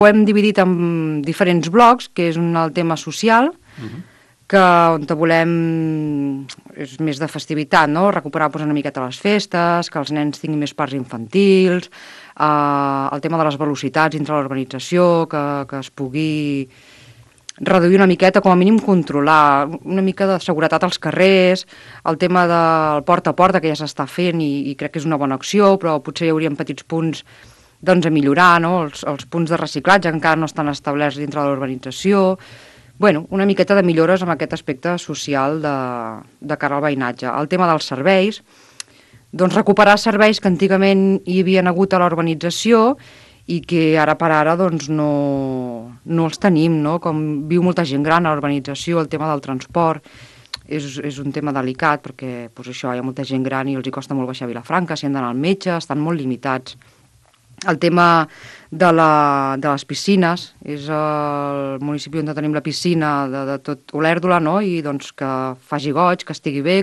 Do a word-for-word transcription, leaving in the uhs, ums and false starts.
Ho hem dividit en diferents blocs, que és un, el tema social, uh-huh. que on volem, és més de festivitat, no? Recuperar pues, una miqueta les festes, que els nens tinguin més parts infantils, eh, el tema de les velocitats dintre l'organització, que, que es pugui reduir una miqueta, com a mínim controlar, una mica de seguretat als carrers, el tema del porta a porta, que ja s'està fent i, i crec que és una bona acció, però potser hi haurien petits punts doncs, a millorar, no? els, els punts de reciclatge encara no estan establerts dintre de l'urbanització. Bueno, una miqueta de millores amb aquest aspecte social de, de cara al veïnatge. El tema dels serveis, doncs recuperar serveis que antigament hi havia hagut a l'urbanització i que ara per ara doncs, no, no els tenim, no? Com viu molta gent gran a l'urbanització, el tema del transport és, és un tema delicat perquè doncs, això, hi ha molta gent gran i els hi costa molt baixar a Vilafranca, si han d'anar al metge, estan molt limitats. El tema de, la, de les piscines, és el municipi on tenim la piscina de, de tot Olèrdola, no? I doncs que faci goig, que estigui bé,